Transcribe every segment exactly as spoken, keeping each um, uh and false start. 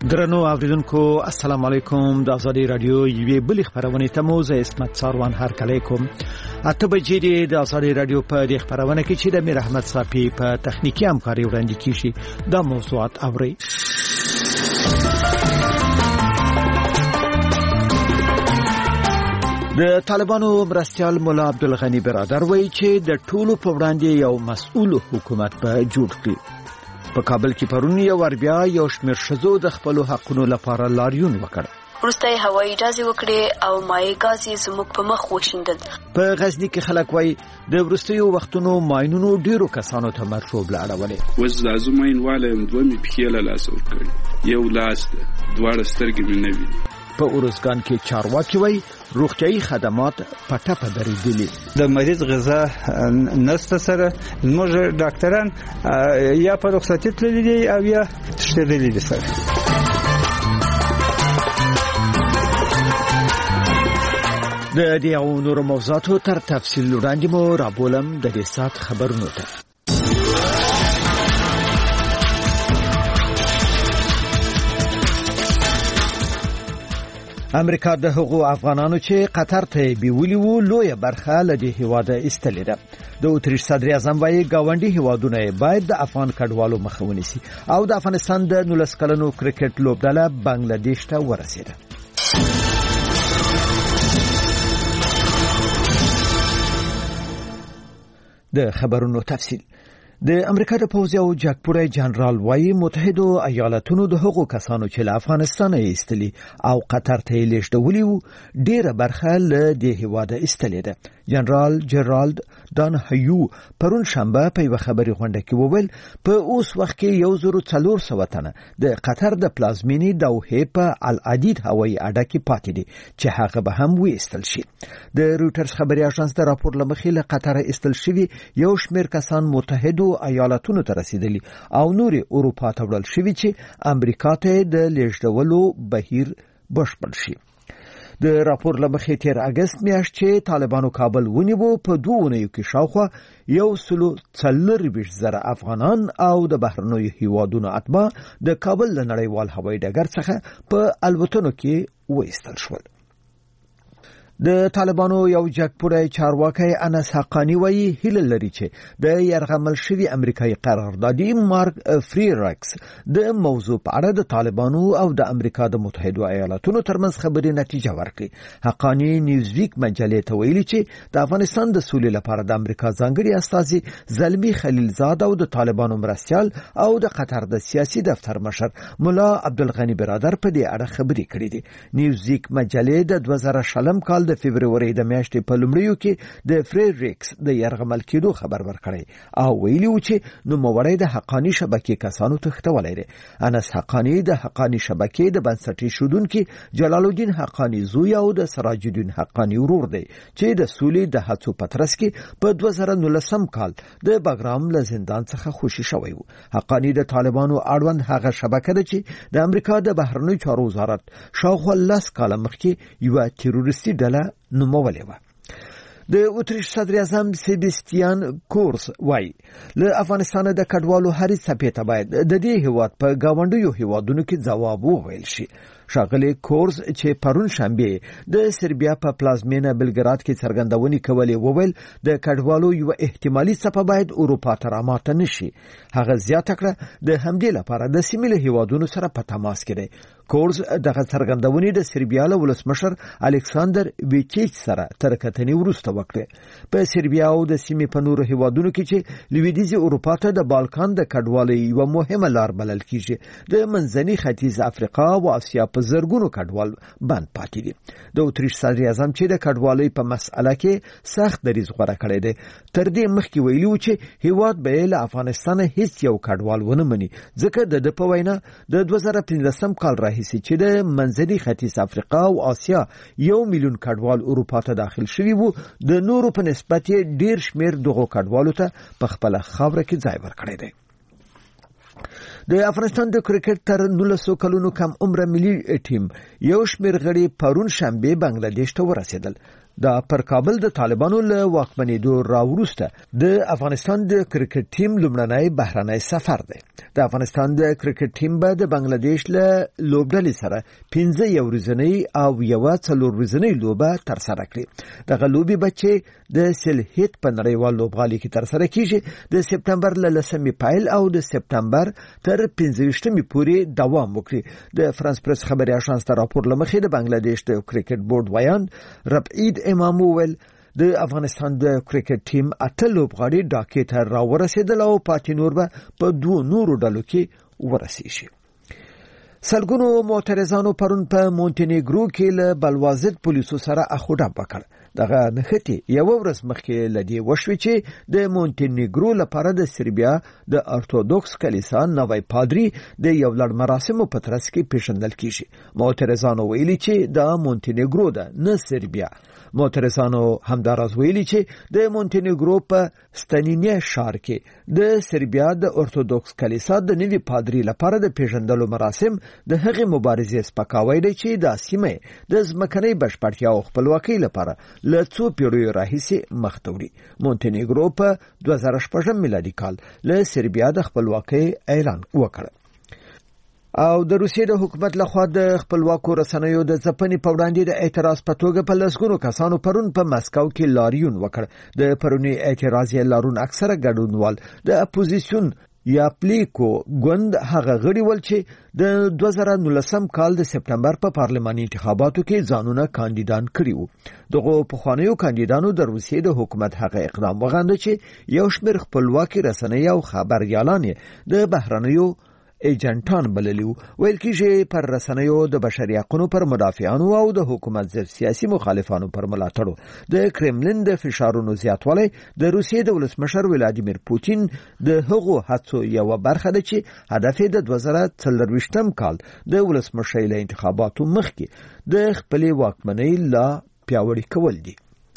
درنو اوریدونکو السلام علیکم. د آزادی رادیو یوې بلې خبرونه ته مو زه اسمت ساروان هرکلی کوم. اته بجې دی د آزادی رادیو په دې خبرونه کې چې د میر احمد صافي په تخنیکی همکاري وړاندې کیږي دا موضوعات اوري. د طالبانو مرستیال مولا عبدالغنی برادر وایي چې د ټولو په وړاندې یو مسؤل حکومت به جوړ کړي. په کابل کې پرون یو ور بیا یو شمېر ښځو د خپلو حقونو لپاره لاریون وکړ. وروسته یې هوایي ډزې وکړې او مایع ګاز یې زموږ په مخ وشیندل. په غزني کې خلک وایي د وروستیو وختونو ماینونو ډیرو کسانو ته مرشوب لاړولې. اوس زازو ماینواله هم دوه مې پښې له لاسه ورکړي، یو لاس ده، دواړه سترګې مې نه ویني. په اورزګان کې چارواکي وایي روغتیايي خدمات په ټپه درېدلي. د مریض غذا نسته سره زموږ ډاکټران یا په رخصتي تللي دي او یا تښتېدلي دي سره. د دې او نورو موضوعاتو تر تفصیل وړاندې مو رابولم د دې سات خبرونو ته. امریکا د هغو افغانانو چې قطر ته بیولي وو لویه برخه له دې هیواده ایستلې ده. د اتریش صدر اعظم وايي ګاونډي هیوادونه باید د افغان کډوالو مخه ونیسي او د افغانستان د نولس کلنو کرکټ لوبډله بنگلاديش ته ورسېده. د خبرونو تفصیل. د امریکا د پوځ او جګپوړی جنرال وايي متحده ایالاتونو د هغو کسانو چې له افغانستان ایستلي او قطر ته لیږدولي وو ډیره برخه له دې هیواده ایستلې ده. جنرال جرالد دان هیو پرون شنبه په یو خبري غونډه کې وویل په اوس وخت کې یو زر څلور سوه تنه د قطر د پلازمینې دوحې په العدید هوایي اډه کې پاتې دي چې هغه به هم وایستل شي. د رويټرز خبري اژانس د راپور لمخې له قطر ایستل شوي یو شمېر کسان متحده ایالاتونو ته رسیدلي او نوري اروپا ته وړل شوي چې امریکا ته د لیږدولو بهیر بشپړ شي. د راپور لمخې تیر اگست میاشت چې طالبانو کابل ونیو په دوه اونیو کې شاوخوا یو سلو څلورویشت زره افغانان او د بهرنیو هیوادونو اتباع د کابل له نړیوال هوایي ډګر څخه په الوتنو کې وایستل شول. د طالبانو یو جګپوړی چارواکي انس حقانی وایي هیله لري چې د یرغمل شوی امریکایي قراردادي مارک فریرکس د موضوع په اړه د طالبانو او د امریکا د متحده ایالاتونو ترمنځ خبري نتیجه ورکړي. حقانی نیوزویک مجلې ته ویلي چې د افغانستان د سولې لپاره د امریکا ځانګړي استازي زلمی خلیلزاد او د طالبانو مرستیال او د قطر د سیاسي دفتر مشر مولا عبدالغنی برادر په دې اړه خبري کړې دي. نیوزویک مجلې د دوه زره شلم کال د فبرवरी د میاشتې په لومړیو کې د فریریکس د یرغمل کېدو خبر ورکړی او ویلي و چې نوموړی د حقانی شبکې کسانو تښتولی دی. انس حقانی د حقانی شبکې د بنسټي شودونکي جلال الدین حقانی زوی او د سراج الدین حقانی ورور دی چې د سولې د هڅو په ترڅ کې په دوه زره نولسم کال د بګرام له زندان څخه خوشي شوی و. حقانی د طالبانو اړوند هغه شبکه ده چې د امریکا د بهرنیو چارو وزارت شاوخوا لس کاله مخکې یوه تروریستي ډله نومولې وه. د اتریش صدر اعظم سیباستیان کورس وایي له افغانستان د کډوالو هرې څپې ته باید د دې هیواد په ګاونډیو هیوادونو کې ځواب وویل شي. ښاغلی کورس چې پرون شنبه د سربیا په پلازمینه بلګراد کې څرګندونې کولې وویل د کډوالو یو احتمالي څپه باید اروپا ته راماته نشي. هغه زیاته کړه د همدې لپاره د سیمې له هیوادونو سره په تماس کې دی. کورس دغه څرګندونې د سربیا له ولسمشر الکساندر ویچیچ سره تر کتنې وروسته وکړه. په سربیا او د سیمې په نورو هیوادونو کې چې لویدیځي اروپا ته د بالکان د کډوالۍ یوه مهمه لار بلل کیږي د منځني ختیځ افریقا او اسیا په زرګونو کډوال بند پاتې دي. د اتریش صدر اعظم چې د کډوالۍ په مسأله کې سخت دریځ غوره کړی دی تر دې مخکې ویلي و چې هیواد به له افغانستان هیڅ یو کډوال ونه مني ځکه د ده په وینا د دوه زره پنځلسم کال راهیسې چې د منځني ختیځ افریقا او اسیا یو میلیون کډوال اروپا ته داخل شوي وو د نورو په نسبت ډیر شمیر دغو کډوالو ته په خپله خاوره کې ځای ورکړی دی. د افغانستان د کرکټ تر نولسو کلونو کم عمره ملي ټیم یو شمېر غړي پرون شنبه بنگلاديش ته ورسېدل. دا پر کابل د طالبانو له واکمنېدو راوروسته د افغانستان د کرکټ ټیم لومړنی بهرنی سفر دی. د افغانستان د کرکټ ټیم به د بنگلاديش له لوبډلې سره پنځه یو ورځنی او یو څلور ورځنی لوبه ترسره کړي. دغه لوبې به چې د سلهیت په نړیوال لوبغالي کې ترسره کیږي د سپتمبر له لسمې پیل او د سپتمبر تر پنځه ویشتمې پورې دوام وکړي. د فرانس پریس خبري اژانس ته راپور لمخې د بنگلاديش د کرکټ بورډ ویان ربعید امام وویل د افغانستان د کرکټ ټیم اته لوبغاړي ډاکې ته راورسېدل او پاتې نور به په دوه نورو ډلو کې ورسېږي. سلګونو معترضانو پرون په مونټینیګرو کې له بلوازد پولیسو سره اخوډه وکړ. دغه نښتې یو ورځ مخکې لدی وشوي چې د مونټینیګرو لپاره د سربیا د ارتودوکس کلیسا نوی پادری د یو لړ مراسمو په ترڅ کې پیژندل کیږي. معترضانو ویلي چې د مونټینیګرو ده نه سربیا. معترضانو همداراز ویلي چې د مونټینیګرو په ستنینه ښار کې د سربیا د ارتودوکس کلیسا د نوي پادری لپاره د پیژندلو مراسم د هغې مبارزې سپکاوی دی چې د سیمې د ځمکنۍ بشپړتیا او خپلواکۍ لپاره له څو پیړیو راهیسې مخ ته وړي. مونټینیګرو په دوه زره شپږم میلادي کال له سربیا د خپلواکۍ اعلان وکړ. او د روسیې د حکومت لخوا د خپلواکو رسنیو د ځپنې په وړاندې د اعتراض په توګه په لسګونو کسانو پرون په مسکو کې لاریون وکړ. د پرونی اعتراض یې لارون اکثره ګډونوال د اپوزیسیون یا پلیکو ګوند هغه غړي ول چې د دوه زره نولسم کال د سپتمبر په پارلماني انتخاباتو کې ځانونه کاندیدان کړي وو. دغه پخوانیو کاندیدانو د روسیې د حکومت هغه اقدام وغنده چې یو شمېر خپلواکي رسنۍ او خبريالان د بهرنیو ایجنټان بللیو. ویل کېږي پر رسنیو د بشري حقوقو پر مدافعانو او د حکومت ضد سیاسي مخالفانو پر ملاتړو د کرملین د فشارونو زیاتوالی د روسیې د ولسمشر ولادیمیر پوتین د هغو هڅو یو برخه ده چې هدف یې د دوه زره څلرویشتم کال د ولسمشر له انتخاباتو مخکې د خپلې واکمنۍ لا پیاوړي کول دي.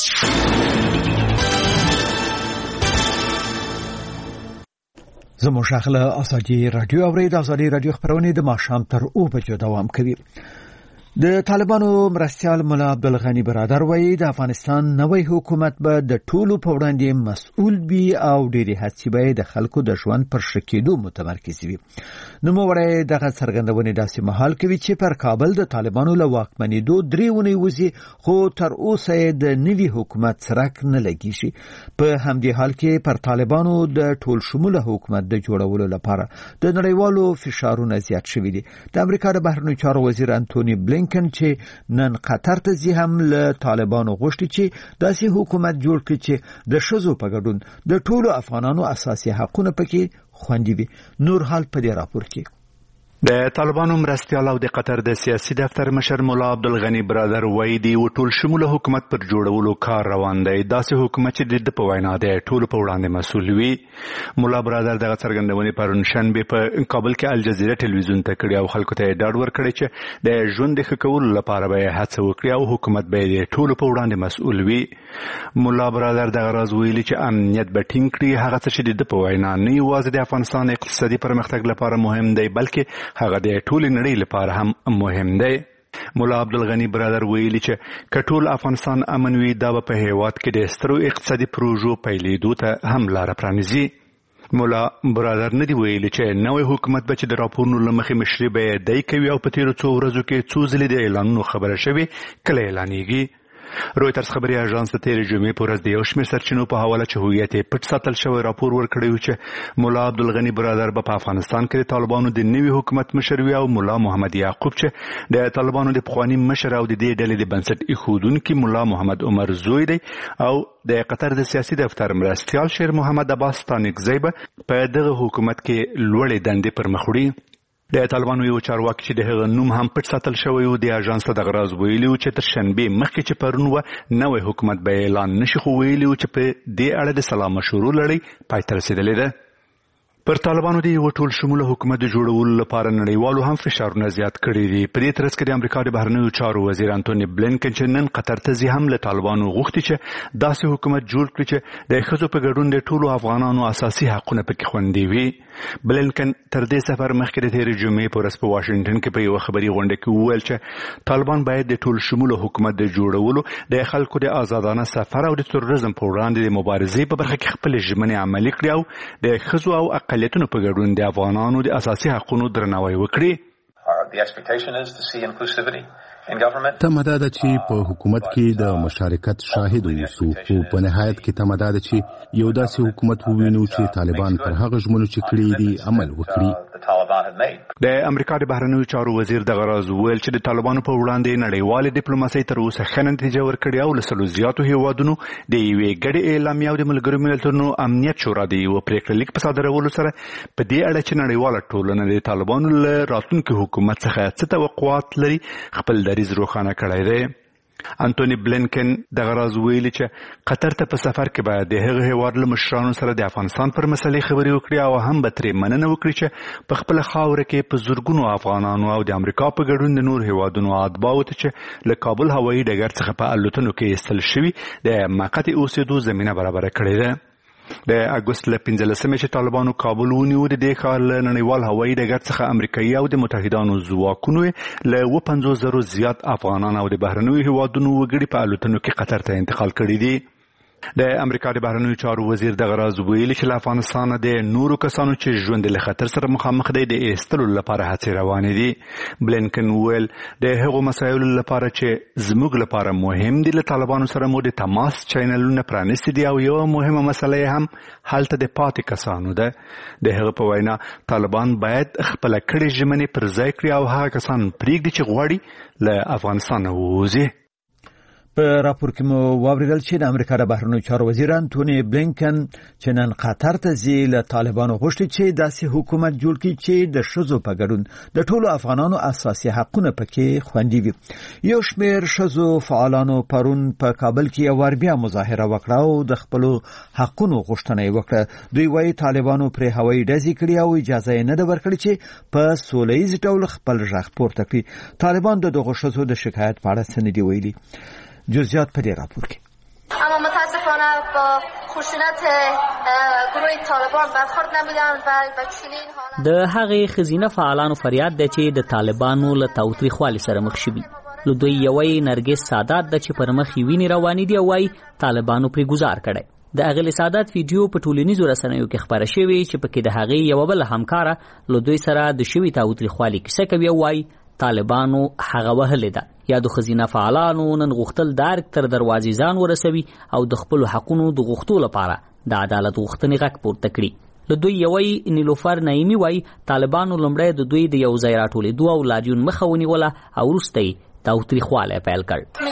زموږ شاخله ازادي رادیو اورید ازادي رادیو خبرونه د ماښام تر اوه بجو دوام کوي. د طالبانو مرستیال مولا عبدالغنی برادر وایي د افغانستان نوی حکومت به د ټولو په وړاندې مسؤل وي او ډېری هڅې به د خلکو د ژوند پر ښه کېدو متمرکز وي. نوموړی دغه څرګندونې داسې مهال کوي چې پر کابل د طالبانو له واکمنېدو درې اونۍ وځي خو تر اوسه یې د نوي حکومت څرک نه لګېږي. په همدې حال کې پر طالبانو د ټول شموله حکومت د جوړولو لپاره د نړیوالو فشارونه زیات شوي دي. د امریکا د بهرنیو چارو وزیر انټونی بلینکن چې نن قطر ته ځي هم له طالبانو غوښتي چې داسې حکومت جوړ کړي چې د ښځو په ګډون د ټولو افغانانو اساسي حقونه پکې خوندي وي. نور حال په دې راپور کې د طالبانو مرستیال او د قطر د سیاسي دفتر مشر مولا عبدالغنی برادر وایي د ټول شموله حکومت پر جوړولو کار روان دی. داسې حکومت چې د په وینا د ټولو په وړاندې مسؤل وي. مولا برادر دغه څرګندونې پرون شنبه په کابل کې الجزیره ټلویزیون ته کړې او خلکو ته ډاډ ورکړی چې د ژوند د ښه کولو لپاره به هڅه وکړي او حکومت به د ټولو په وړاندې مسؤل وي. مولا برادر دغه راز ویلي چې امنیت به ټینګ کړي. هغه څه چې د په وینا نه یوازې د افغانستان اقتصادي پرمختګ لپاره مهم دی بلکې هغه د ټول نړۍ لپاره هم مهم دی. مولا عبدالغنی برادر ویلي چې کټول افغانستان امن وي دا په هیواد کې د سترو اقتصادي پروژو پیلېدو ته هم لار پرانیزي. مولا برادر ندی ویلي چې نوې حکومت به چې د راپورونو له مخې مشري به دی کوي او په تیرو څو ورځو کې څو ځلې د اعلانونو خبره شوې کله اعلانېږي. رویترز خبري اژانس د تیرې جمعې په ورځ د یو شمېر سرچینو په حواله چې هویت یې پټ ساتل شوی راپور ورکړی و چې مولا عبدالغنی برادر به په افغانستان کې د طالبانو د نوي حکومت مشر وي او مولا محمد یعقوب چې د طالبانو د پخواني مشر او د دې ډلې د بنسټ ایښودونکي مولا محمد عمر زوی دی او د قطر د سیاسي دفتر مرستیال شیر محمد عباس تانکزی به په دغه حکومت کې لوړې دندې پر مخ وړي. د طالبانو یو چارواکي چې د هغه نوم هم پټ ساتل شوی و د اژانس ته دغه راز ویلي و چې تر شنبې مخکې چې پرون و نوی حکومت به اعلان نشي خو ویلي و چې په دې اړه د سلا مشورو لړۍ پای ته رسېدلې ده. پر طالبانو د یو ټول شموله حکومت د جوړولو لپاره نړیوالو هم فشارونه زیات کړي دي. په دې ترڅ کې د امریکا د بهرنیو چارو وزیر انټونی بلینکن چې نن قطر ته ځي هم له طالبانو غوښتي چې داسې حکومت جوړ کړي چې د ښځو په ګډون د ټولو افغانانو اساسي حقونه پکې خوندي وي. بلنکن تر دې سفر مخکې د تېرې جمعې په ورځ په واشنګټن کې په یوه خبري غونډه کې وویل چې طالبان باید د ټول شموله حکومت د جوړولو د خلکو د آزادانه سفر او د تروریزم په وړاندې د مبارزې په برخه کې خپل ژمنې عملي کړي او د ښځو او اقلیتونو په ګډون د افغانانو د اساسي حقوقو درناوی وکړي. تمه ده چې په حکومت کې د مشارکت شاهد اوسو او په نهایت کې تمه ده چې یو داسې حکومت ووینو چې طالبان پر هغه ژمنو چې کړي دي عمل وکړي. د امریکا د بهرنیو چارو وزیر دغه راز وویل چې د طالبانو په وړاندې نړیوالې ډیپلوماسۍ تر اوسه ښه نتیجه ورکړې او له سلو زیاتو هیوادونو د یوې ګډې اعلامیې او د ملګرو ملتونو امنیت شورا د یوه پریکړه لیک په صادرولو سره په دې اړه چې نړیواله ټولنه د طالبانو له راتلونکي حکومت څخه څه توقعات لري خپل دریځ روښانه کړی دی. انټونی بلنکن دغه راز ویلي چې قطر ته په سفر کې باید د هغه هیواد له مشرانو سره د افغانستان پر مسلې خبرې وکړي او هم به ترې مننه وکړي چې په خپله خاوره کې په زرګونو افغانانو او د امریکا په ګډون د نور هیوادونو اتباعو ته چې له کابل هوایي ډګر څخه په الوتنو کې ایستل شوي د موقت اوسېدو زمینه برابره کړې ده. د اګوست له پنځلسمې چې طالبانو کابل ونیو د دې ښار له نړیوال هوایي ډګر څخه امریکایي او د متحدانو ځواکونو له اوه پنځوس زرو زیات افغانان او د بهرنیو هیوادونو وګړي په الوتنو کې قطر ته انتقال کړي دي. د امریکا د بهرنیو چارو وزیر دغه راز ویلي چې له افغانستانه د نورو کسانو چې ژوند له خطر سره مخامخ دی د ایستلو لپاره هڅې روانې دي. بلنکن ویل د هغو مسایلو لپاره چې زموږ لپاره مهم دي له طالبانو سره مو د تماس چینلونه پرانیستي دي او یوه مهمه مسله هم هلته د پاتې کسانو ده. د هغه په وینا طالبان باید خپله کړې ژمنې پر ځای کړي او هغه کسان پرېږدي چې غواړي له افغانستانه ووځي. په راپور کې مو واوریدل چې د امریکا د بهرنیو چارو وزیر انټونی بلنکن چې نن قطر ته ځي له طالبانو غوښتي چې داسې حکومت جوړ کړي چې د ښځو په ګډون د ټولو افغانانو اساسي حقونه پکې خوندي وي. یو شمېر ښځو فعالانو پرون په کابل کې یو وار بیا مظاهره وکړه او د خپلو حقونو غوښتنه یې وکړه. دوی وایي طالبانو پرې هوایي ډزې کړي او اجازه یې نه ده ورکړې چې په سوله ییز ډول خپل غږ پورته کړي. طالبان د دغو ښځو د شکایت په اړه څه نه دي ویلي. جزئیات په دې راپور کې. اما متاسفانه با خشونت گروه طالبان برخورد نمیدن و به چنین حالت د هغې ښځینه فعالانو فریاد دی چې د طالبانو له تاوتریخوالي سره مخ شوي. له دوی یوی نرګس سادات ده چې پر مخ یې وینې روانې دي او وایي طالبانو پرې ګزار کړی. د اغلی سادات ویډیو په ټولنیزو رسنیو کې خپره شوې چې پکې د هغې یوه بله همکاره له دوی سره د شوي تاوتریخوالي کیسه کوي او وایي طالبانو هغه وهلې ده. یا د ښځینه فعالانو نن غوښتل د ارګ تر دروازې ځان ورسوي او د خپلو حقونو د غوښتو لپاره د عدالت غوښتنې غږ پورته کړي. له دوی یوی نیلوفر نعیمي وایي طالبانو لومړی د دوی د یو ځای راټولېدو او لاریون مخه ونیوله او وروسته یې تاوتریخوالی پیل کړ.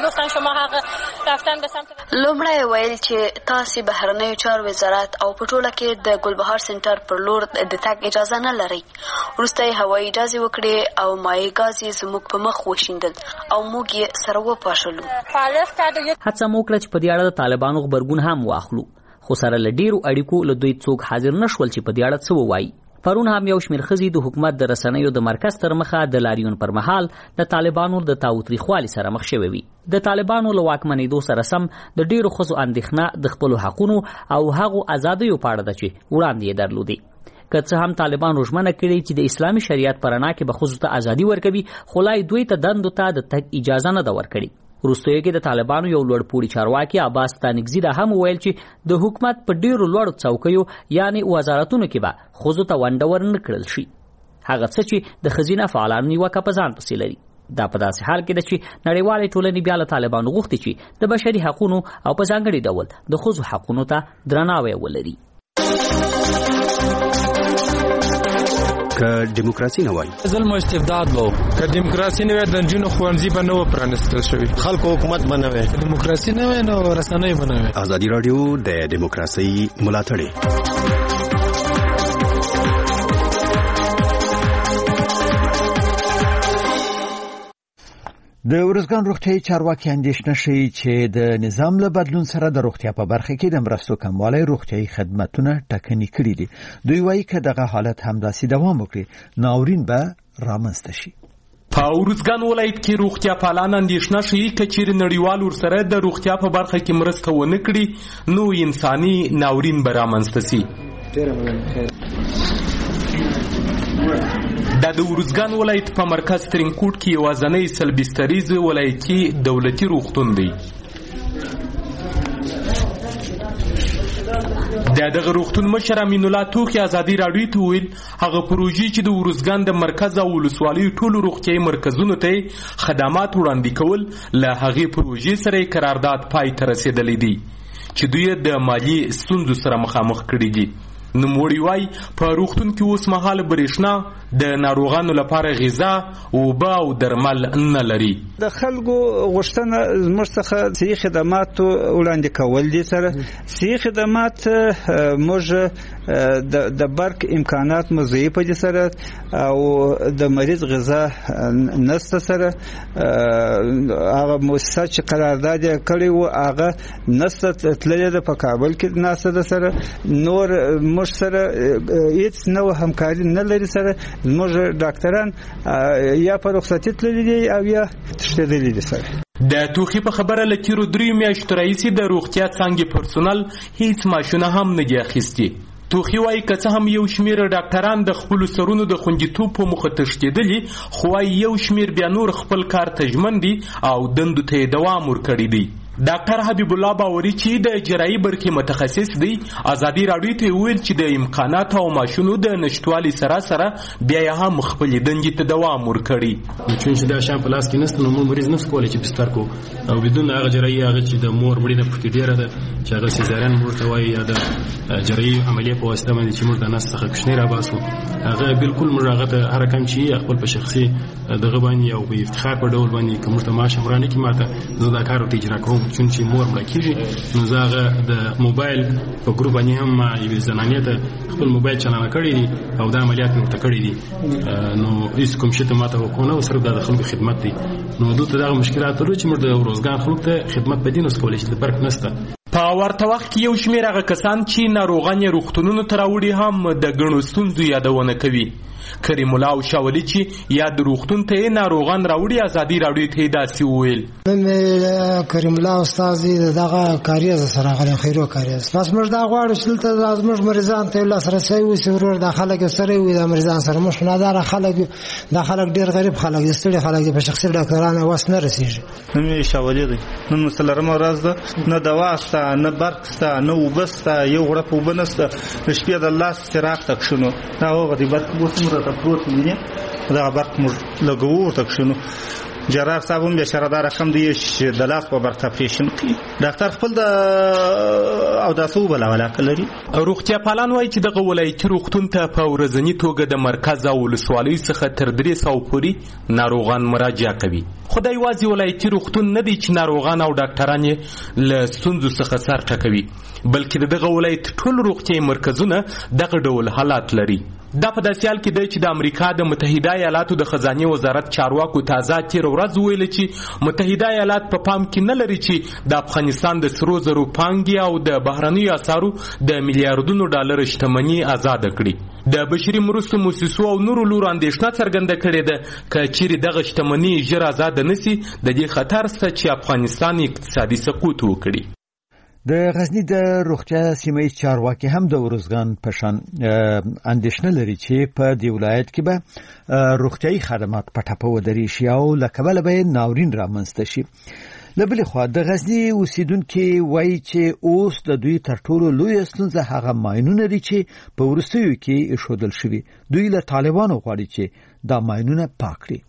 لومړی ویل چې تاسې بهرنیو چارو وزارت او په ټوله کې د ګلبهار سنټر پر لور د تګ اجازه نه لرئ. وروسته یې هوایي ډزې وکړې او مایع ګاز یې زموږ په مخ وشیندل او موږ یې سره وپاشلو. هڅه مو وکړه چې په دې اړه د طالبانو غبرګون هم واخلو، خو سره له ډېرو اړیکو له دوی څوک حاضر نه شول چې په دې اړه څه ووایي. پرون هم یو شمېر ښځې د حکومت د رسنیو د مرکز تر مخه د لاریون پر مهال د طالبانو د تاوتریخوالي سره مخ شوې وي. د طالبانو له واکمنېدو سره سم د ډېرو ښځو اندېښنه د خپلو حقونو او هغو ازادیو په اړه ده چې وړاندې یې درلودې. که څه هم طالبانو ژمنه کړې چې د اسلامي شریعت په رڼا کې به ښځو ته ازادي ورکوي، خو لا دوی ته دندو ته د تګ اجازه نه ده ورکړې. وروستیو کې د طالبانو یو لوړپوړي چارواکي عباس ستانکزي دا هم وویل چې د حکومت په ډیرو لوړو څوکیو یعنی وزارتونو کې به ښځو ته ونډه ورنه کړل شي، هغه څه چې د ښځینه فعالانو نیوکه په ځان پسې لري. دا په داسې حال کې ده چې نړیوالې ټولنې بیا له طالبانو غوښتي چې د بشري حقونو او په ځانګړي ډول د ښځو حقونو ته درناوی ولري. که دیموکراسي نه وای ظلم او استبداد وو، که دیموکراسي نه وای د جنونو خوانځي به نو پرانستل شوی، خلکو حکومت بنوي، دیموکراسي نه وای نو رسنۍ بنوي. ازادي رادیو د دیموکراسي ملاتړی. د ورځګان روغتیايي چارواکي اندېښنه ښیي چې د نظام له بدلون سره د روغتیا په برخه کې د مرستو کموالی روغتیايي خدمتونه ټکني کړي دي. دوی وایي که دغه حالت همداسې دوام وکړي ناورین به رامنځته شي. په ورځګان ولایت کې روغتیا پالان اندېښنه ښیي که چیرې نړیوال ورسره د روغتیا په برخه کې مرسته ونه کړي نو انساني ناورین به رامنځته شي. دا د ارزګان ولایت په مرکز ترینکوټ کې یوازینی سلبستریز ولایتي دولتي روغتون دی. د دغه روغتون مشر امین الله توخی ازادي راډیو ته ویل هغه پروژې چې د ارزګان د مرکز او ولسوالیو ټولو روغتیايي مرکزونو ته خدمات وړاندې کول له هغې پروژې سره قرارداد پای ته رسېدلی دی چې دوی د مالي ستونزو سره مخامخ کړي دي. نوموړي وایي په روغتون کې اوس مهال برېښنا د ناروغانو لپاره غذا، اوبه او درمل نه لري. د خلکو غوښتنه زموږ څخه صحي خدماتو وړاندې کول دي. سره صحي خدمات موږ د برق امکانات مو ضعیفه دي سره او د مریض غذا نسته. سره هغه مؤسسه چې قرارداد یې کړی و هغه نسته تللې ده په کابل کې ناسته ده. سره نور موږ سره هیڅ نوع همکاري نه لري. سره موږ ډاکټران یا په رخصتي تللي دي او یا تښتېدلي دي. سره د توخي په خبره له تیرو دریو میاشتو راهیسې د روغتیا څانګې پرسونل هیڅ معاشونه هم نه دي اخیستي. توخي وایي که څه هم یو شمېر ډاکټران د خپلو سرونو د خوندیتوب په موخه تښتېدلي، خو وایي یو شمېر بیا نور خپل کار ته ژمن دي او دندو ته یې دوام ورکړی دی. ډاکټر حبیب الله باوري چې د جراحي برخې متخصص دی ازادي راډیو ته ویل چې د امکانات او ماشینو د نشټوالي سره سره بیا یې هم خپلې دندې ته دوام ورکړي. چون چې دا شیان په لاس کې نشته نو موږ مریض نشو کولی چې بستر کو او بدون هغه جراحي هغه چې د مور مړینه پکې ډېره ده چې هغه سیزارین موږ ته وایي یا د جراحي عملیه په واسطه باندې چې موږ د نس څخه کوچنی راباسو هغه بالکل موږ هغه ته هر کم چې خپل په شخصي دغه باندې او په افتخار په ډول باندې کوم ته ماشه ورانه کې ماته زه دا کار ته اجرا کوم. چون چې مور مړه کېږي نو زه هغه د موبایل په ګروپ باندې هم ما یوې زنانې ته خپل موبایل چالانه کړی دي او دا عملیات مې ورته کړي دي. نو هېڅ کوم شي ته ماته وکړونه او صرف دا د خلکو خدمت دی. نو دلته دغه مشکلات لرو چې موږ د ارزګان خلکو ته خدمت په دې نسو کولی چې د برق نشته. په ورته وخت کې یو شمېر هغه کسان چې ناروغان یې روغتونونو ته راوړي هم د ګڼو ستونزو یادونه کوي. کریم الله او شاولي چې یا د روغتون ته ناروغان راوړي ازادي راډیو ته داسې وویل. کریم الله استاد دغه کاریز سره غل خیرو کاریز بس موږ دا غواړو چې دلته زموږ مریضان ته الله سره سوي وي ورور د خلک سره وي د مریضان سره مش نه دار خلک د خلک ډیر غریب خلک ستړي خلک په شخصي ډاکټرانو واس نه رسیږي. نو شاولي دی نو مسلرمه راز ده نه دوا ستا نه برق ستا نه وبستا یو غړپ وبنسته شپې د الله سراغ تک شنو دا هغه دی برق وسمره ته پروت دی دا برق مر لګو تک شنو جرار صاحب هم بشردار رقم دی چې د لاس په برق اپریشن کوي ډاکټر خپل د او د سو بل علاقه لري. روغتیا پالان وایي چې دغه ولایتي روغتون ته په ورځني توګه د مرکز او ولسوالۍ څخه تر درې سوه پورې ناروغان مراجعه کوي. خو دا یوازې ولایتي روغتون نه دی چې ناروغان او ډاکټران یې له ستونزو څخه سر ټکوي، بلکې د دغه ولایت ټول روغتیايي مرکزونه دغه ډول حالات لري. دا په داسې حال کې دی چې د امریکا د متحده ایالاتو د خزانې وزارت چارواکو تازه تیر ورځ ویل چې متحده ایالات په پام کې نه لري چې د افغانستان د سرو زرو پانګې او د بهرنیو اسعارو د میلیارډونو ډالر شتمني آزاد کړي. د بشري مرستو موسسو او نورو لورو اندېښنه څرګنده کړې ده که چیرې دغه شتمني ژر آزاد نشي د دې خطر شته چې افغانستان اقتصادي سقوط وکړي. د غزنی د روغتیا سیمه چارواکي هم د ارزګان پشان اندېښنه لري چې په دې ولایت کې به روغتیايي خدمات په ټاپه ودرې شي او لکبل به ناورین رامنځته شي. لبل خو د غزنی اوسیدونکو وایي چې اوس د دوی تر ټولو لوی ستونزه هغه ماینونه دي چې په ورستیو کې ایښودل شوي. دوی له طالبانو غواړي چې دا ماینونه پاک کړي.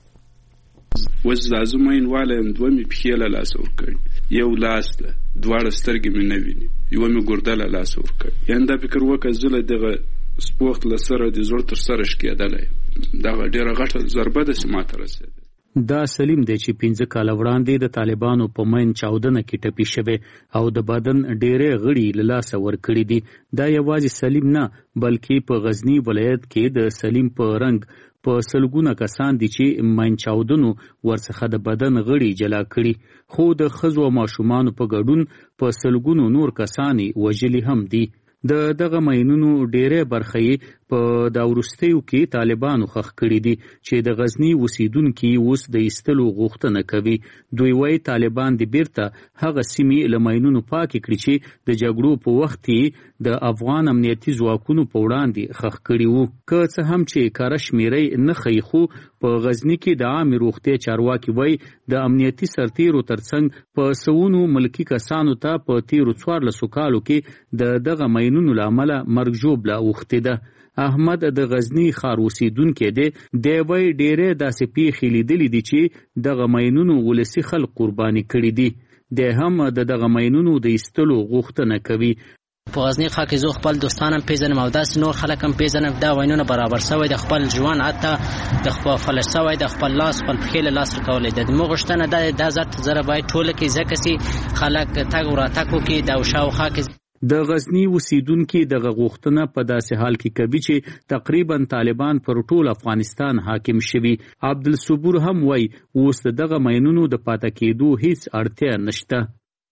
وز لازمین والم دومې پخې له لاس ورکړي یو لاس ده دواړه سترګې مې نه ویني یو مې ګرده له لاس ورکړي. یعنې دا فکر وکړه زه له دغه سپورت له سره د زړه تر سره شکېدلی دغه ډېره غټه ضربه داسې ماته رسېده. دا سلیم دی چې پنځه کاله وړاندې د طالبانو په مین چاودنه کې ټپي شوی او د بدن ډېرې غړي له لاسه ورکړي دي. دا یوازې سلیم نه بلکې په غزنی ولایت کې د سلیم په رنګ په سلګونه کسان دي چې مین چاودنو ورڅخه د بدن غړي جلا کړي، خو د ښځو او ماشومانو په ګډون په سلګونو نور کسان وژلي هم دي. د دغه مینونو ډېرې برخې په دا وروستیو کې طالبانو خخ کړي دي چې د غزنی اوسیدونکي اوس د ایستلو غوښتنه کوي. دوی وایي طالبان د بیرته هغه سیمې له ماینونو پاکې کړي چې د جګړو په وخت کې د افغان امنیتي ځواکونو په وړاندې خخ کړي وو. که څه هم چې کاره شمیرې نه ښیي، خو په غزنی کې د عامې روغتیا چارواکي وایي د امنیتي سرتیرو ترڅنګ په سوونو ملکي کسانو ته په تیرو څوارلسو کالو کې د دغه ماینونو له امله مرګ ژوبله اوښتې ده. احمد د غزنی ښار اوسیدونکی دی. دی وایي ډېرې داسې پیښې لیدلې دي چې دغه ماینونو ولسي خلک قرباني کړي دي. دی هم د دغه ماینونو د ایستلو غوښتنه کوي. په غزنی ښار کې زه خپل دوستانم پیژنم او داسې نور خلک هم پیژنم. دا وینونه برابر سوی د خپل ژوند حتی د خپل فلش سوی د خپل لاس خپل پښې له لاس ورکولی دی. زموږ غوښتنه دا دا زر زره باید ټوله کې ځکه چې خلک تګ وراتګ وکړي د شاوخوا کې. د غزنی اوسیدونکي دغه غوښتنه په داسې حال کې کوي چې تقریبا طالبان پر ټول افغانستان حاکم شوي. عبدالصبور هم وایي اوس دغه ماینونو د پاتې کېدو هیڅ اړتیا نشته.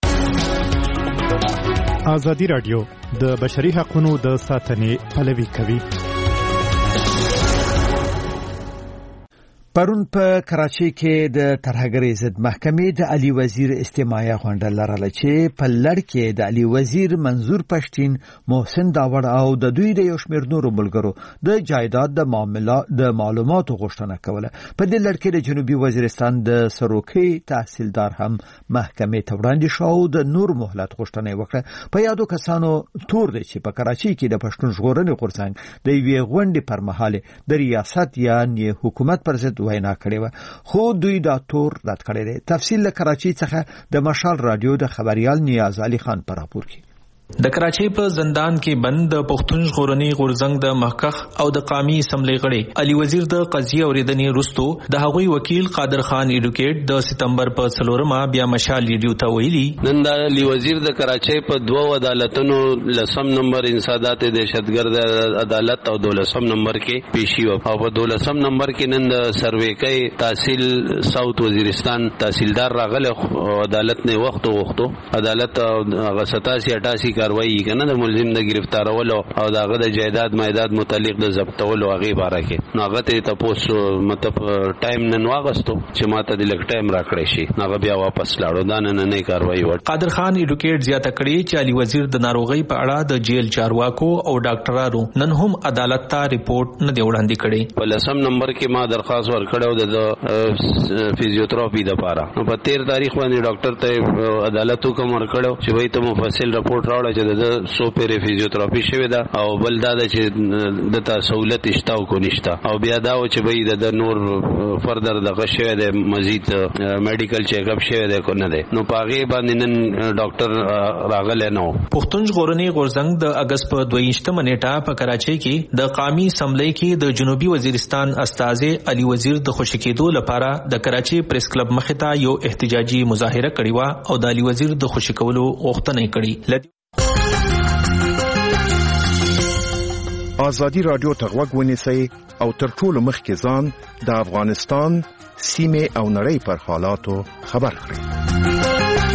ازادي راډیو د بشري حقوقو د ساتنې پلوي کوي. پرون په کراچۍ کې د ترهګرۍ ضد محکمې د علي وزیر استماعیه غونډه لرله چې په لړ کې د علي وزیر منظور پښتین، محسن داوړ او د دوی د یو شمېر نورو ملګرو د جایداد د معاملات د معلوماتو غوښتنه کوله. په دې لړ کې د جنوبي وزیرستان د سروکي تحصیلدار هم محکمې ته وړاندې شو او د نور مهلت غوښتنه وکړه. په یادو کسانو تور دی چې په کراچۍ کې د پښتون ژغورنې غورځنګ د یوې غونډې پر مهال د ریاست یعنی حکومت پر ضد وینا کړې وه، خو دوی دا تور رد کړی دی. تفصیل له کراچۍ څخه د مشال رادیو د خبريال نیاز علي خان پر راپور کې. د کراچۍ په زندان کې بند د پښتون ژغورنې غورځنګ د محقق او د قومي اسمبلی غړي علي وزیر د قضیې اوریدنې وروسته د هغوی وکیل قادر خان ایډوکیټ د سپتمبر په څلورمه بیا مشال ریډیو ته ویلي نن د علي وزیر د کراچۍ په دوه عدالتونو لسم نمبر انسادات دهشتګرد عدالت او دولسم نمبر کې پیشي و او په دولسم نمبر کې نن د سرویکي تحصیل ساوث وزیرستان تحصیلدار راغله عدالت نه وخت وختو عدالت هغه ستاسي اٹھاسی کاروایی کنه د ملزم د گرفتارولو او دغه د جایداد مایداد متعلق د ضبطولو هغه باره کې ناغه ته تاسو مطلب ټایم نن واغستو چې ماته د لک ټایم راکړی شي ناغه بیا واپس لاړو دا نه نه کاروایی و. قادر خان ایډوکیټ زیاته کړی چې علي وزیر د ناروغي په اړه د جیل چارواکو او ډاکټرانو نن هم عدالت ته ریپورت نه دی وړاندې کړی. په لسم نمبر کې ما درخواست ورکړو د فزیوتراپي د پاره نو په تیر تاریخ باندې ډاکټر ته عدالت حکم ورکړو چې وایي ته مفصل رپورت راوړ چې د سو پیری فزیوتراپي شوی دا او بل دا چې د تا سہولت اشتاو کو نشتا او بیا دا چې به د نور فردر دغه شوی د مزید میډیکل چیک اپ شوی د کو نه ده نو پاغي باندې نن ډاکټر راغله نو. پښتون ژغورنې غورځنګ د اگست په دویشتمه نیټه په کراچۍ کې د قومي اسمبلی کې د جنوبي وزیرستان استاذ علي وزیر د خوشی کېدو لپاره د کراچۍ پریس کلب مخې ته یو احتجاجي مظاهره کړې و او د علي وزیر د خوشی کولو غوښتنه کړې. ازادي رادیو ته غوږ ونیسئ او تر ټولو مخکې ځان د افغانستان سیمې او نړۍ پر حالاتو خبر کړئ.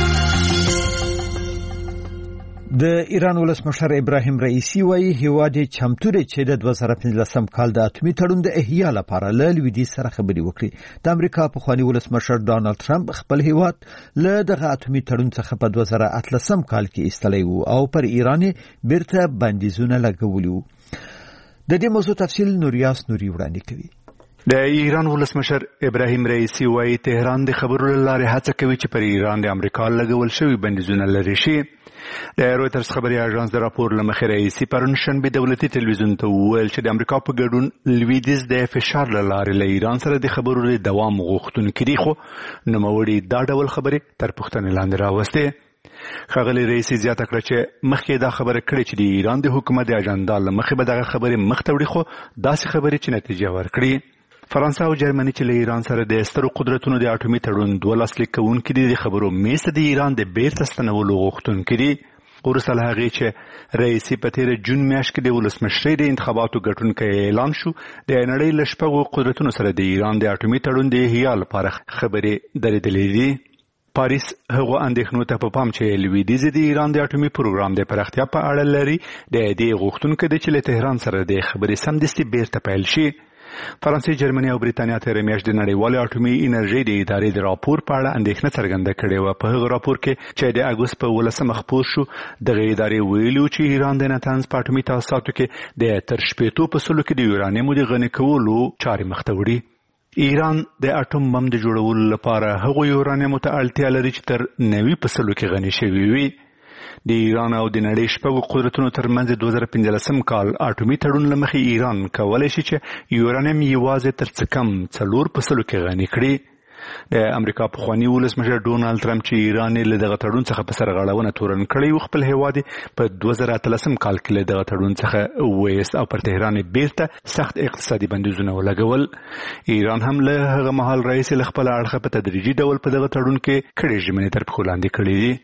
د ایران ولسمشر ابراهیم رئیسی وایي هیواد چمتو دی چې د دوه زره پنځلسم کال د اتمی تړون د احیا لپاره له لویدیځ سره خبرې وکړي. د امریکا پخوانی ولسمشر ډانلډ ټرمپ خپل هیواد له دغه اتمی تړون څخه په دوه زره اتلسم کال کې ایستلی و او پر ایران بیرته بندیزونه لګولي وو. د دې موضوع تفصیل نوریاس نوري وړاندې کوي. د ایران ولسمشر ابراهیم رئیسی وایي تهران د خبرو لاره هڅه کوي چې پر ایران د امریکا لګول شوی بندیزونه لري شي. د رویټرز خبري اژانس د راپور لمخې رئیسی پرون شنبه دولتي تلویزیون ته وویل چې د امریکا په ګډون لویدیځ د فشار لاره له ایران سره د خبرو د دوام غوښتونکي دي، خو نوموړي دا ډول خبرې تر پوښتنې لاندې راوستې. ښاغلي رئیسی زیاته کړه چې مخکې دا خبره کړې چې د ایران د حکومت د اجنډا له مخې به دغه خبرې مخ ته وړي، خو داسې خبرې چې نتیجه ورکړي. فرانسه او جرمني چې له ایران سره د سترو قدرتونو د اټومي تړون دوه لاسلیک کوونکي دي د خبرو میز ته د ایران د بیرته ستنولو غوښتونکي دي. وروسته له هغې چې رئیسي په تېره جون میاشت کې د ولسمشرۍ د انتخاباتو ګټونکی اعلان شو، د نړۍ له شپږو قدرتونو سره د ایران د اټومي تړون د احیا لپاره خبرې درېدلې دي. پاریس هغه اندېښنو ته په پام چې لویدیځ د ایران د اټومي پروګرام د پراختیا په اړه لري د دې غوښتونکو د چې له تهران سره د خبرې سمدستي بیرته پیل شي. فرانسې، جرمني او بریتانیا تېره میاشت د نړیوالې اټومي انرژۍ د ادارې د راپور په اړه اندېښنه څرګنده کړې وه. په هغه راپور کې چې د اګوست په ولسمه خپور شو، دغه ادارې ویلي چې ایران د نتنز په اټومي تاسیساتو کې د تر شپېتو په سلو کې د یورانیمو د غني کولو چارې مخته وړي. ایران د اټوم بم د جوړولو لپاره هغو یورانیمو ته اړتیا لري چې تر نوي په سلو کې غني شوي وي. د ایران او د نړۍ شپږو قدرتونو ترمنځ دوه زره پنځلسم کال اټومي تړون له مخې ایران کولی شي چې یورانیم یوازې تر څه کم څلور په سلو کې غني کړي. د امریکا پخواني ولسمشر ډونالد ټرمپ چې ایران له دغه تړون څخه په سرغړونه تورن کړی و، خپل هیواد په دوه زره اتلسم کال کې له دغه تړون څخه وایست او پر تهران بیرته سخت اقتصادي بندیزونه ولګول. ایران هم له هغه مهال راهیسې له خپل اړخه په تدریجي ډول په دغه تړون کې کړې ژمنې تر پښو لاندې کړې دي.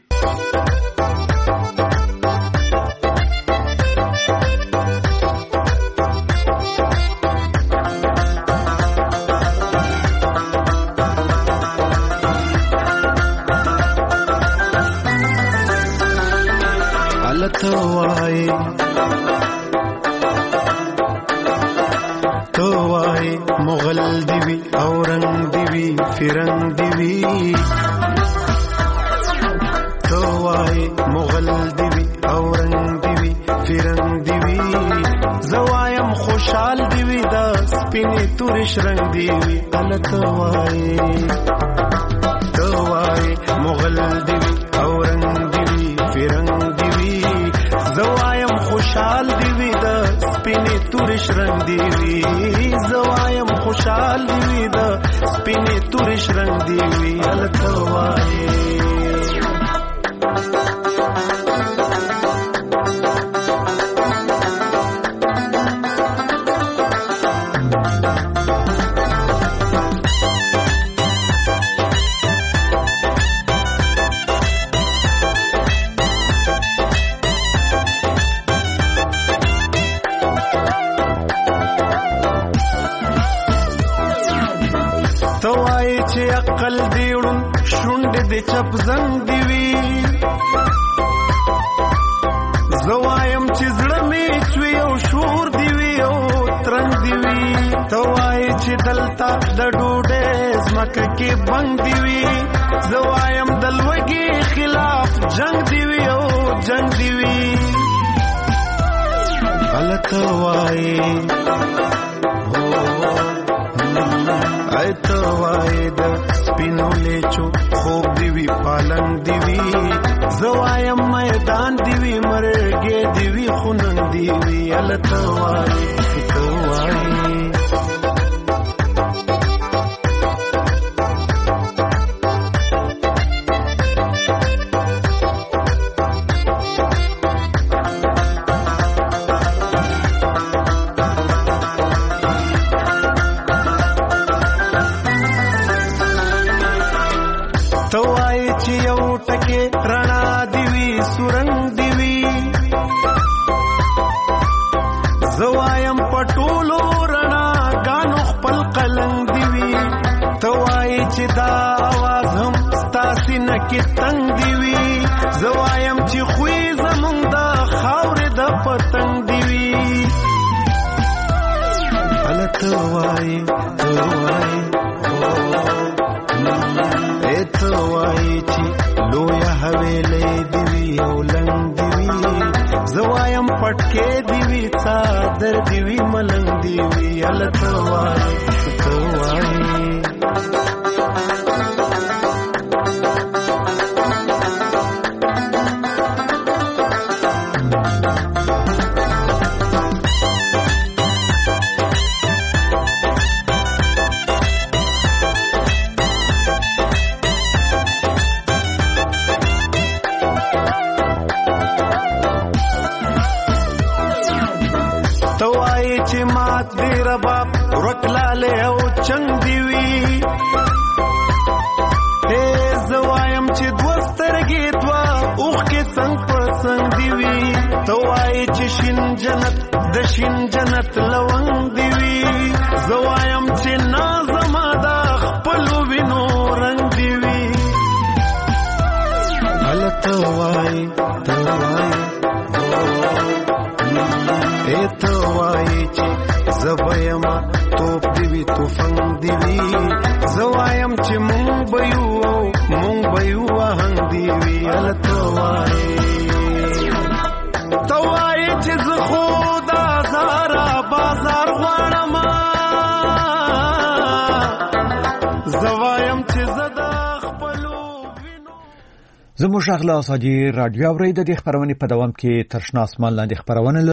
تو وای تو وای مغل دیوی اورنگ دیوی فرنگ دیوی، تو وای مغل دیوی اورنگ دیوی فرنگ دیوی، زوایم خوشحال دیوی دا سپینی تورش رنگ دیوی. ال تو وای تو وای مغل دیوی اورنگ دیوی فرنگ دیوی، زوایم خوشحال دیوی دا سپینی تورش رنگ دیوی، زوایم خوشحال دیوی دا سپینی تورش رنگ دیوی. الته وای عقل دیوړم شونډې د چپ زنګ دیوي، زوایم چې زړه مې چوي او شور دیوي او ترنګ دیوي، ته وایې چې دلته د ډوډۍ ځمکه کې بنګ دیوي، زوایم د لوږې خلاف جنګ دیوي او جنګ دیوي. هلته وایې ای ته وایې د سپینو لیچو خوب دیوی پالنګ دیوی، زوایم میدان دیوی مرګې دیوی خوننګ دیوی. هلته وایې ته وایې رڼا دیوی سورنګ دیوی، زوایم پټولو رڼا ګانو خپل قلنګ دیوی، ته وایې چې دا आवाज هم ستاسې نه کې تنګ دیوی، زوایم چې خوی زمونږ د خاورې د پتنګ دیوی. هلته وایې ته وایې ای ته وایې چې لویا حویلی دیوی او لنگ دیوی، زوایم پټکې دیوی څادر دیوی ملنگ دیوی. هلته وایې ته وایې رباب رکلاله او چنګ دیوی، اے زوایم چې دوسترګې دوا اوخ کې څنګ په څنګ دیوی، ته وایې چې شین جنت د شین جنت لونګ دیوی، زوایم چې نازما د خپلو وینو رنګ دیوی. ته وایې چې زبېما توپ دی وی توفنګ دی وی زوایم چې مونږ به یو مونږ به یو هنګ دی وی الته وایې ته وایې چې زه خدا زارا بازار غواړم زوایم چې زدا خپلو زموږ غلا ساجي رادیو اورید د خبرونه په دوام کې ترشنا اسمان لاندې خبرونه